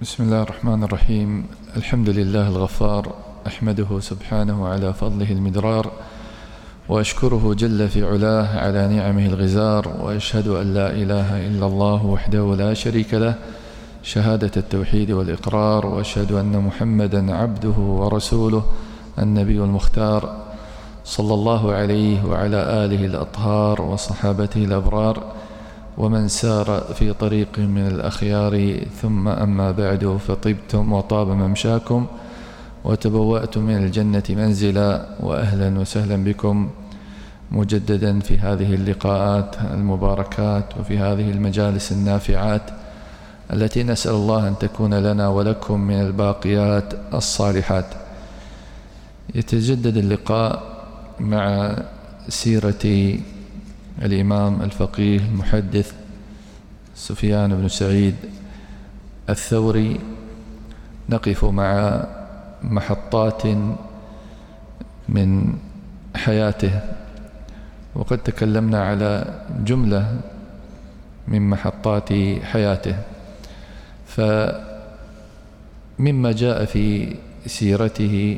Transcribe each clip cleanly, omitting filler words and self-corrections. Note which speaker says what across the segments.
Speaker 1: بسم الله الرحمن الرحيم. الحمد لله الغفار، أحمده سبحانه على فضله المدرار، وأشكره جل في علاه على نعمه الغزار، وأشهد أن لا إله إلا الله وحده لا شريك له شهادة التوحيد والإقرار، وأشهد أن محمدا عبده ورسوله النبي المختار، صلى الله عليه وعلى آله الأطهار وصحابته الأبرار ومن سار في طريق من الأخيار. ثم أما بعد، فطبتم وطاب ممشاكم وتبوأتم من الجنة منزلا، وأهلا وسهلا بكم مجددا في هذه اللقاءات المباركات وفي هذه المجالس النافعات التي نسأل الله أن تكون لنا ولكم من الباقيات الصالحات. يتجدد اللقاء مع سيرة الإمام الفقيه المحدث سفيان بن سعيد الثوري. نقف مع محطات من حياته، وقد تكلمنا على جملة من محطات حياته. فمما جاء في سيرته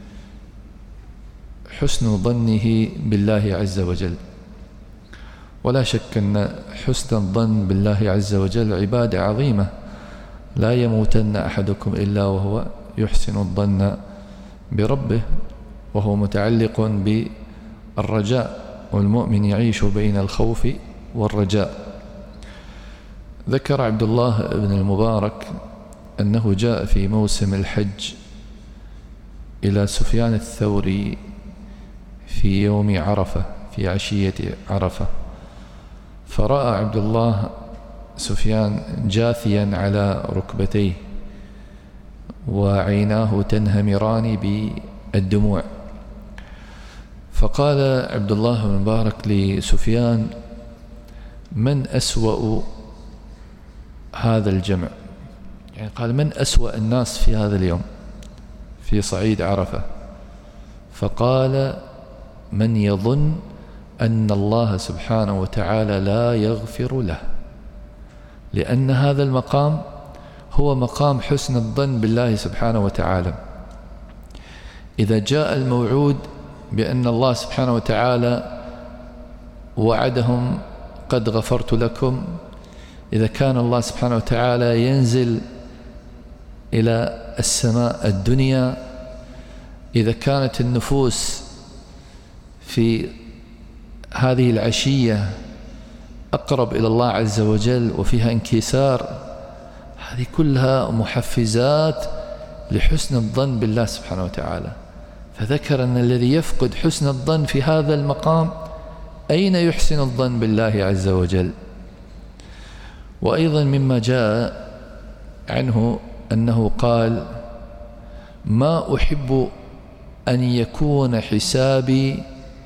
Speaker 1: حسن ظنه بالله عز وجل، ولا شك أن حسن الظن بالله عز وجل عبادة عظيمة. لا يموتن أحدكم إلا وهو يحسن الظن بربه، وهو متعلق بالرجاء، والمؤمن يعيش بين الخوف والرجاء. ذكر عبد الله بن المبارك أنه جاء في موسم الحج إلى سفيان الثوري في يوم عرفة، في عشية عرفة، فرأى عبد الله سفيان جاثيا على ركبتيه وعيناه تنهمران بالدموع، فقال عبد الله بن المبارك لسفيان: من أسوأ هذا الجمع؟ يعني قال: من أسوأ الناس في هذا اليوم في صعيد عرفة؟ فقال: من يظن أن الله سبحانه وتعالى لا يغفر له، لأن هذا المقام هو مقام حسن الظن بالله سبحانه وتعالى. إذا جاء الموعود بأن الله سبحانه وتعالى وعدهم قد غفرت لكم، إذا كان الله سبحانه وتعالى ينزل إلى السماء الدنيا، إذا كانت النفوس في هذه العشية أقرب إلى الله عز وجل وفيها انكسار، هذه كلها محفزات لحسن الظن بالله سبحانه وتعالى. فذكر أن الذي يفقد حسن الظن في هذا المقام أين يحسن الظن بالله عز وجل؟ وأيضا مما جاء عنه أنه قال: ما أحب أن يكون حسابي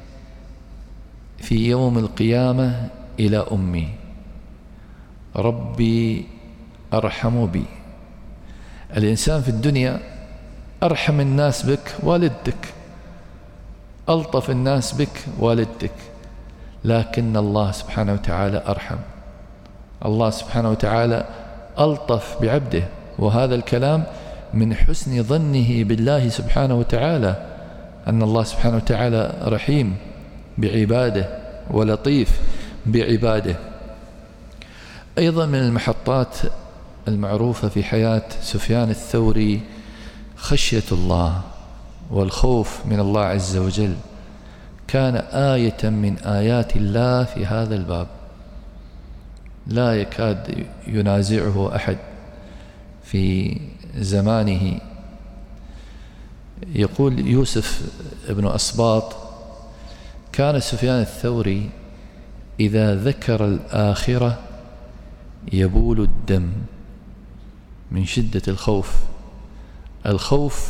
Speaker 1: في يوم القيامة إلى أمي، ربي أرحم بي. الإنسان في الدنيا أرحم الناس بك والدتك، ألطف الناس بك والدتك، لكن الله سبحانه وتعالى أرحم. الله سبحانه وتعالى ألطف بعبده، وهذا الكلام من حسن ظنه بالله سبحانه وتعالى، أن الله سبحانه وتعالى رحيم بعباده ولطيف بعباده. أيضا من المحطات المعروفة في حياة سفيان الثوري خشية الله والخوف من الله عز وجل. كان آية من آيات الله في هذا الباب، لا يكاد ينازعه أحد في زمانه. يقول يوسف ابن أسباط: كان سفيان الثوري إذا ذكر الآخرة يبول الدم من شدة الخوف. الخوف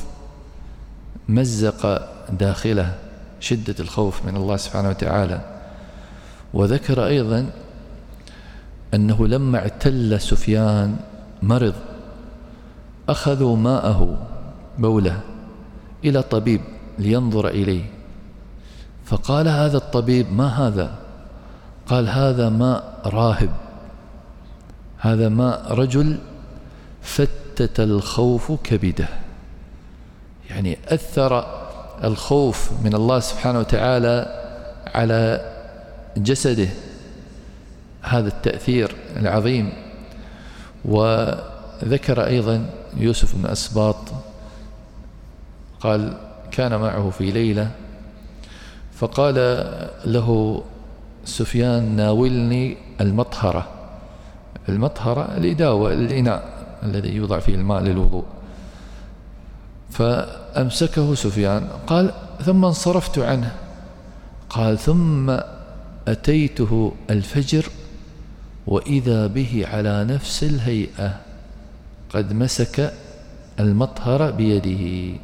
Speaker 1: مزق داخله، شدة الخوف من الله سبحانه وتعالى. وذكر أيضا أنه لما اعتل سفيان مرض، أخذوا ماءه بوله إلى طبيب لينظر إليه، فقال هذا الطبيب: ما هذا؟ قال: هذا ماء راهب، هذا ماء رجل فتت الخوف كبده. يعني أثر الخوف من الله سبحانه وتعالى على جسده هذا التأثير العظيم. وذكر أيضا يوسف بن أسباط قال كان معه في ليلة فقال له سفيان ناولني المطهرة. المطهرة الإداوة، الإناء الذي يوضع فيه الماء للوضوء. فأمسكه سفيان قال ثم انصرفت عنه. قال ثم أتيته الفجر وإذا به على نفس الهيئة قد مسك المطهر بيده.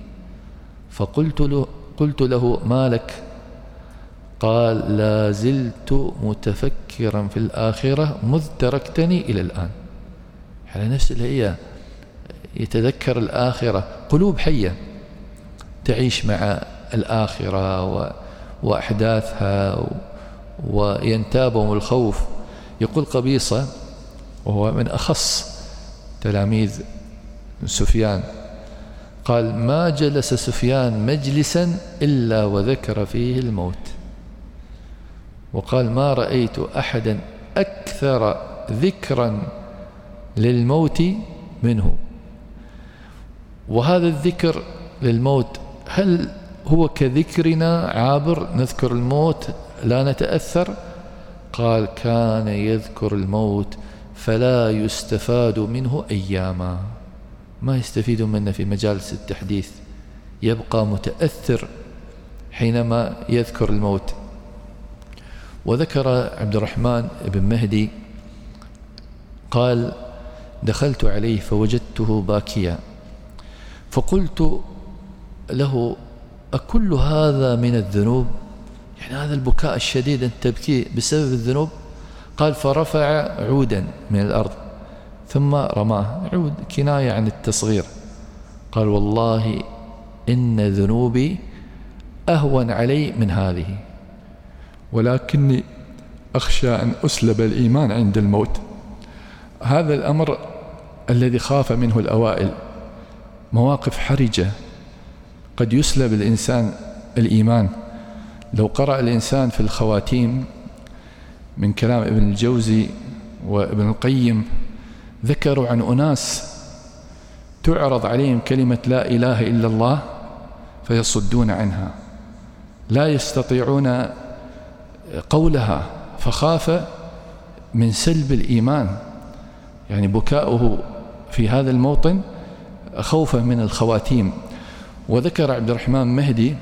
Speaker 1: قلت له ما لك؟ قال لا زلت متفكرا في الآخرة مذ تركتني إلى الآن. على نفس الهيئة يتذكر الآخرة. قلوب حية تعيش مع الآخرة وأحداثها وينتابهم الخوف. يقول قبيصة وهو من أخص تلاميذ سفيان قال ما جلس سفيان مجلسا إلا وذكر فيه الموت. وقال ما رأيت أحدا أكثر ذكرا للموت منه. وهذا الذكر للموت هل هو كذكرنا عابر نذكر الموت لا نتأثر؟ قال كان يذكر الموت فلا يستفاد منه أياما، ما يستفيد منه في مجالس التحديث، يبقى متأثر حينما يذكر الموت. وذكر عبد الرحمن بن مهدي قال دخلت عليه فوجدته باكيا فقلت له أكل هذا من الذنوب؟ يعني هذا البكاء الشديد أنت تبكي بسبب الذنوب؟ قال فرفع عودا من الأرض ثم رماه. عود كناية عن التصغير. قال والله إن ذنوبي أهون علي من هذه ولكني أخشى أن أسلب الإيمان عند الموت. هذا الأمر الذي خاف منه الأوائل، مواقف حرجة قد يسلب الإنسان الإيمان. لو قرأ الإنسان في الخواتيم من كلام ابن الجوزي وابن القيم ذكروا عن أناس تعرض عليهم كلمة لا إله إلا الله فيصدون عنها، لا يستطيعون قولها، فخاف من سلب الإيمان. يعني بكاؤه في هذا الموطن خوفا من الخواتيم. وذكر عبد الرحمن مهدي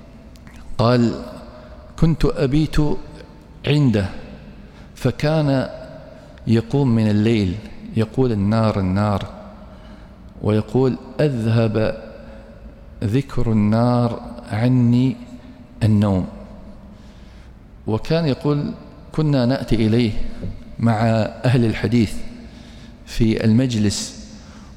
Speaker 1: قال كنت أبيت عنده فكان يقوم من الليل يقول النار النار، ويقول أذهب ذكر النار عني النوم. وكان يقول كنا نأتي إليه مع أهل الحديث في المجلس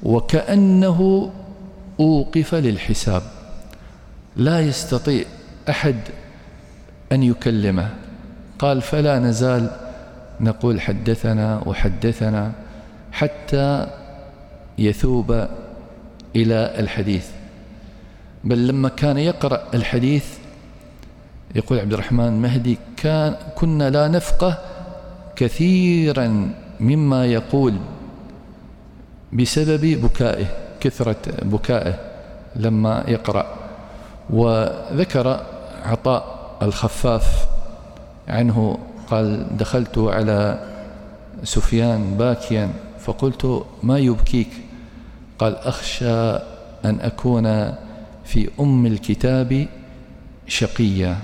Speaker 1: وكأنه أوقف للحساب، لا يستطيع أحد أن يكلمه. قال فلا نزال نقول حدثنا وحدثنا حتى يثوب إلى الحديث. بل لما كان يقرأ الحديث يقول عبد الرحمن مهدي كنا لا نفقه كثيرا مما يقول بسبب بكائه، كثرة بكائه لما يقرأ. وذكر عطاء الخفاف عنه قال دخلت على سفيان باكيا فقلت ما يبكيك؟ قال أخشى أن أكون في أم الكتاب شقيا.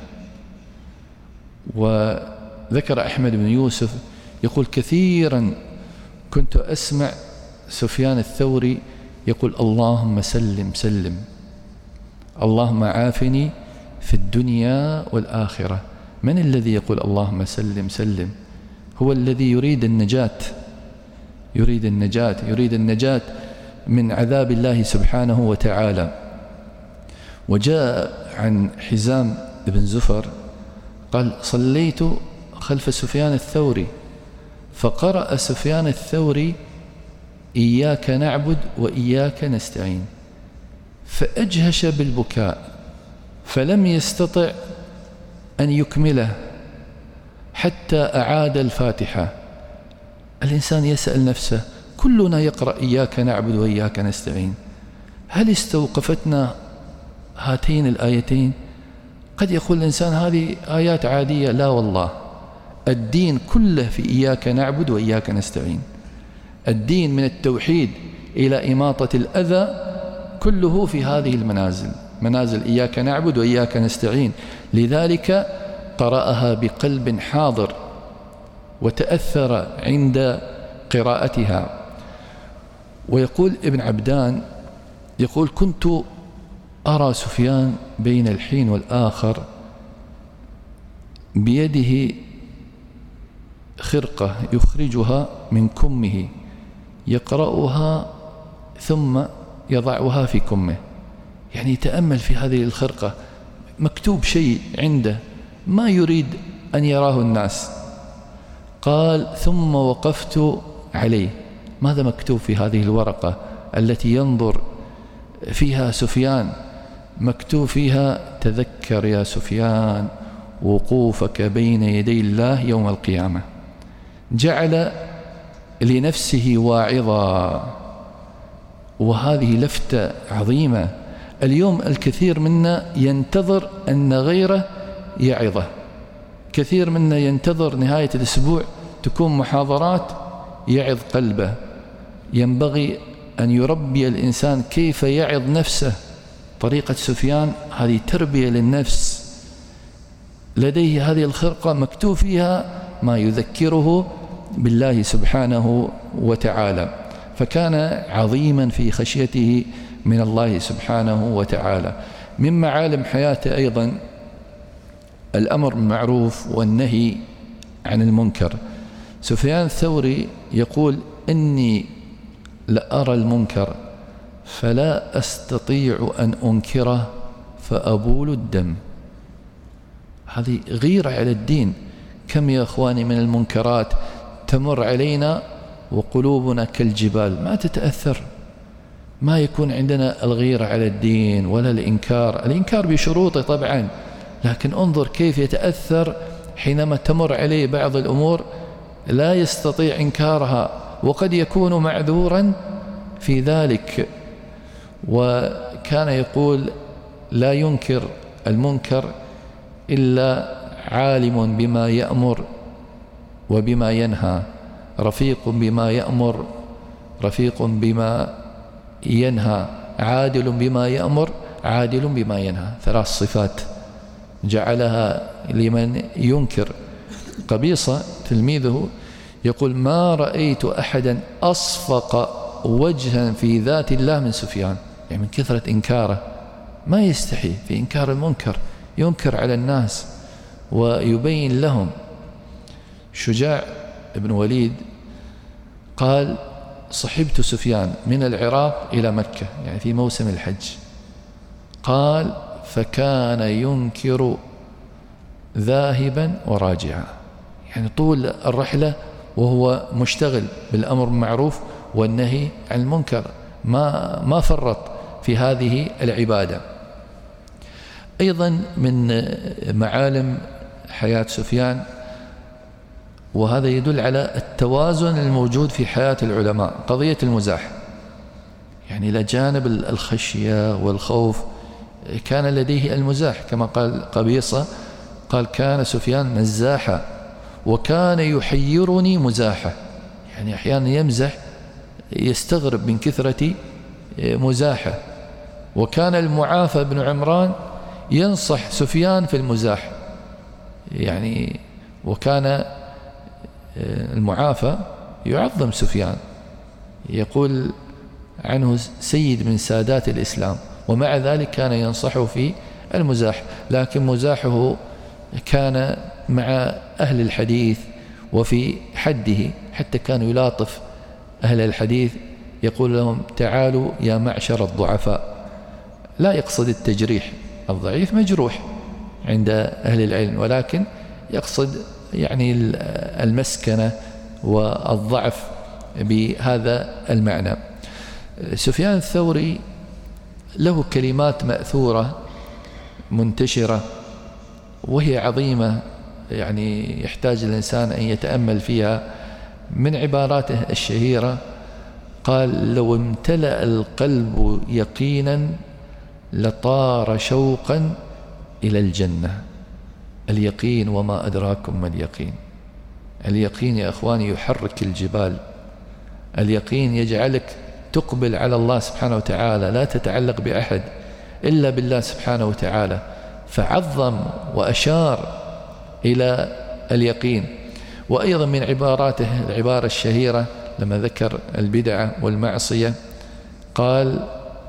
Speaker 1: وذكر أحمد بن يوسف يقول كثيرا كنت أسمع سفيان الثوري يقول اللهم سلم سلم، اللهم عافني في الدنيا والآخرة. من الذي يقول اللهم سلم سلم؟ هو الذي يريد النجاة، يريد النجاة، يريد النجاة من عذاب الله سبحانه وتعالى. وجاء عن حزام بن زفر قال صليت خلف سفيان الثوري فقرأ سفيان الثوري إياك نعبد وإياك نستعين، فأجهش بالبكاء فلم يستطع أن يكمله حتى أعاد الفاتحة. الإنسان يسأل نفسه، كلنا يقرأ إياك نعبد وإياك نستعين، هل استوقفتنا هاتين الآيتين؟ قد يقول الإنسان هذه آيات عادية. لا والله، الدين كله في إياك نعبد وإياك نستعين. الدين من التوحيد إلى إماطة الأذى كله في هذه المنازل، منازل إياك نعبد وإياك نستعين. لذلك قرأها بقلب حاضر وتأثر عند قراءتها. ويقول ابن عبدان، يقول كنت أرى سفيان بين الحين والآخر بيده خرقة يخرجها من كمه يقرأها ثم يضعها في كمه، يعني يتأمل في هذه الخرقة، مكتوب شيء عنده ما يريد أن يراه الناس. قال ثم وقفت عليه، ماذا مكتوب في هذه الورقة التي ينظر فيها سفيان؟ مكتوب فيها: تذكر يا سفيان وقوفك بين يدي الله يوم القيامة. جعل لنفسه واعظا، وهذه لفتة عظيمة. اليوم الكثير منا ينتظر أن غيره يعظه، كثير منا ينتظر نهاية الأسبوع تكون محاضرات يعظ قلبه. ينبغي أن يربي الإنسان كيف يعظ نفسه. طريقة سفيان هذه تربية للنفس، لديه هذه الخرقة مكتوب فيها ما يذكره بالله سبحانه وتعالى، فكان عظيما في خشيته من الله سبحانه وتعالى. من معالم حياته أيضا الأمر بالمعروف والنهي عن المنكر. سفيان الثوري يقول: إني لأرى المنكر فلا أستطيع أن أنكره فأبول الدم. هذه غيرة على الدين. كم يا أخواني من المنكرات تمر علينا وقلوبنا كالجبال، ما تتأثر، ما يكون عندنا الغيرة على الدين ولا الإنكار بشروطه طبعا، لكن انظر كيف يتأثر حينما تمر عليه بعض الأمور لا يستطيع إنكارها، وقد يكون معذورا في ذلك. وكان يقول: لا ينكر المنكر إلا عالم بما يأمر وبما ينهى، رفيق بما يأمر رفيق بما ينهى، عادل بما يأمر عادل بما ينهى. 3 صفات جعلها لمن ينكر. قبيصة تلميذه يقول: ما رأيت أحدا أصفق وجها في ذات الله من سفيان، يعني من كثرة إنكاره ما يستحي في إنكار المنكر، ينكر على الناس ويبين لهم. شجاع بن وليد قال: صحبت سفيان من العراق إلى مكة، يعني في موسم الحج. قال: فكان ينكر ذاهبا وراجعا، يعني طول الرحلة وهو مشتغل بالأمر بالمعروف والنهي عن المنكر، ما فرط في هذه العبادة. أيضا من معالم حياة سفيان، وهذا يدل على التوازن الموجود في حياة العلماء، قضية المزاح، يعني إلى جانب الخشية والخوف كان لديه المزاح. كما قال قبيصة، قال: كان سفيان مزاحا وكان يحيرني مزاحة، يعني أحيانا يمزح يستغرب من كثرة مزاحة. وكان المعافى بن عمران ينصح سفيان في المزاح، يعني وكان المعافى يعظم سفيان، يقول عنه سيد من سادات الإسلام، ومع ذلك كان ينصحه في المزاح، لكن مزاحه كان مع أهل الحديث وفي حده، حتى كان يلاطف أهل الحديث، يقول لهم: تعالوا يا معشر الضعفاء. لا يقصد التجريح، الضعيف مجروح عند أهل العلم، ولكن يقصد يعني المسكنة والضعف بهذا المعنى. سفيان الثوري له كلمات مأثورة منتشرة وهي عظيمة، يعني يحتاج الإنسان أن يتأمل فيها. من عباراته الشهيرة قال: لو امتلأ القلب يقينا لطار شوقا إلى الجنة. اليقين وما أدراكم ما اليقين. اليقين يا أخواني يحرك الجبال. اليقين يجعلك تقبل على الله سبحانه وتعالى، لا تتعلق بأحد إلا بالله سبحانه وتعالى. فعظم وأشار إلى اليقين. وأيضا من عباراته العبارة الشهيرة لما ذكر البدعة والمعصية قال: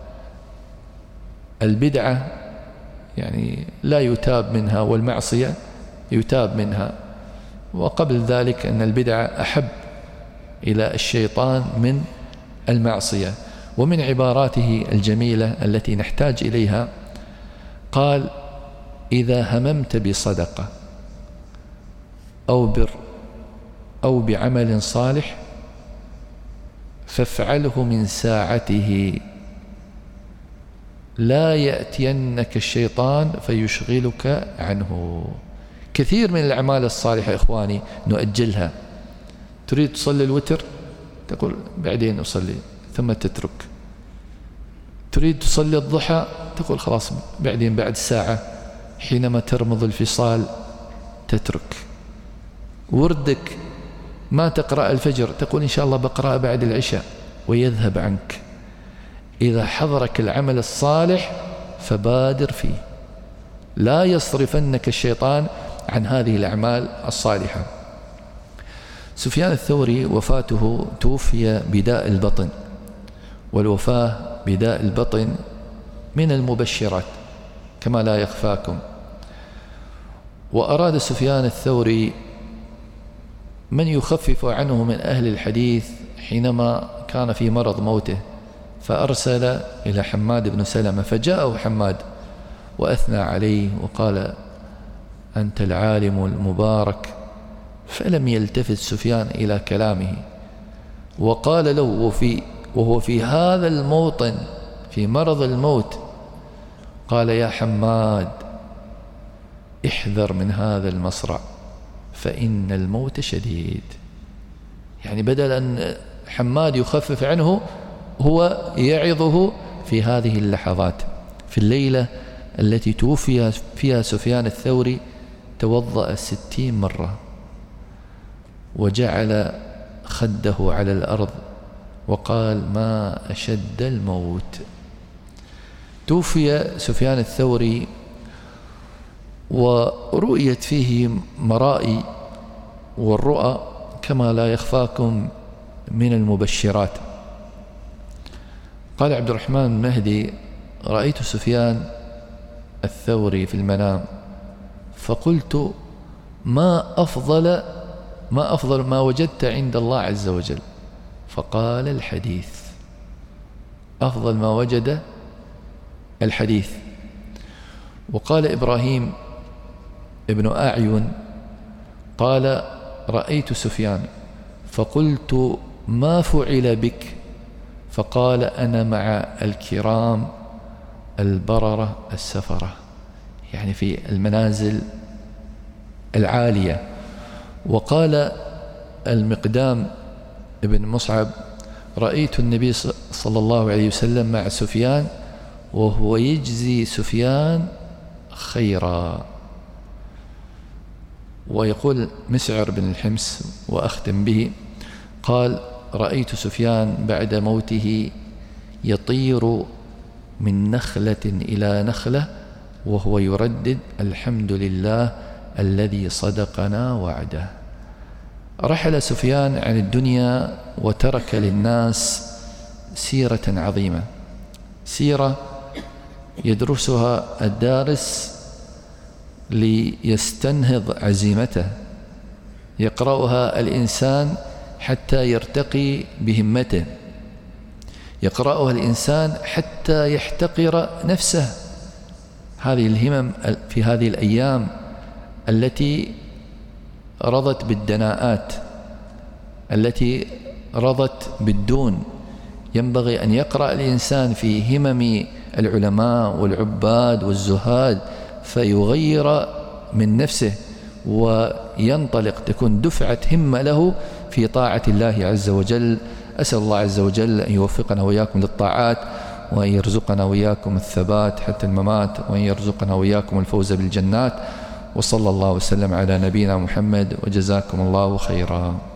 Speaker 1: البدعة يعني لا يتاب منها والمعصية يتاب منها. وقبل ذلك أن البدعة أحب إلى الشيطان من المعصية. ومن عباراته الجميلة التي نحتاج إليها قال: إذا هممت بصدقة أو بر أو بعمل صالح فافعله من ساعته، لا يأتينك الشيطان فيشغلك عنه. كثير من الأعمال الصالحة يا إخواني نؤجلها. تريد تصلي الوتر تقول بعدين أصلي ثم تترك. تريد تصلي الضحى تقول خلاص بعدين بعد ساعة حينما ترمض الفصال تترك. وردك ما تقرأ الفجر تقول إن شاء الله بقرأ بعد العشاء ويذهب عنك. إذا حضرك العمل الصالح فبادر فيه، لا يصرفنك الشيطان عن هذه الأعمال الصالحة. سفيان الثوري وفاته توفي بداء البطن، والوفاة بداء البطن من المبشرات كما لا يخفاكم. وأراد سفيان الثوري من يخفف عنه من أهل الحديث حينما كان في مرض موته، فأرسل إلى حماد بن سلمة، فجاءه حماد وأثنى عليه وقال: أنت العالم المبارك. فلم يلتفت سفيان إلى كلامه، وقال له وهو في هذا الموطن في مرض الموت قال: يا حماد احذر من هذا المصرع فإن الموت شديد. يعني بدل أن حماد يخفف عنه هو يعظه في هذه اللحظات. في الليلة التي توفي فيها سفيان الثوري توضأ 60 مرة وجعل خده على الأرض وقال: ما أشد الموت. توفي سفيان الثوري ورؤيت فيه مرائي، والرؤى كما لا يخفاكم من المبشرات. قال عبد الرحمن المهدي: رأيت سفيان الثوري في المنام فقلت: ما أفضل ما وجدت عند الله عز وجل؟ فقال: الحديث. أفضل ما وجد الحديث. وقال إبراهيم ابن أعين قال: رأيت سفيان فقلت: ما فعل بك؟ فقال: أنا مع الكرام البررة السفرة، يعني في المنازل العالية. وقال المقدام ابن مصعب: رأيت النبي صلى الله عليه وسلم مع سفيان وهو يجزي سفيان خيرا. ويقول مسعر بن الحمص وأختم به قال: رأيت سفيان بعد موته يطير من نخلة إلى نخلة وهو يردد: الحمد لله الذي صدقنا وعده. رحل سفيان عن الدنيا وترك للناس سيرة عظيمة، سيرة يدرسها الدارس ليستنهض عزيمته، يقرأها الإنسان حتى يرتقي بهمته، يقرأها الإنسان حتى يحتقر نفسه. هذه الهمم في هذه الأيام التي رضت بالدناءات، التي رضت بالدون. ينبغي أن يقرأ الإنسان في همم العلماء والعباد والزهاد فيغير من نفسه وينطلق، تكون دفعة همة له في طاعة الله عز وجل. أسأل الله عز وجل أن يوفقنا وإياكم للطاعات، وأن يرزقنا وإياكم الثبات حتى الممات، وأن يرزقنا وإياكم الفوز بالجنات. وصلى الله وسلم على نبينا محمد، وجزاكم الله خيرا.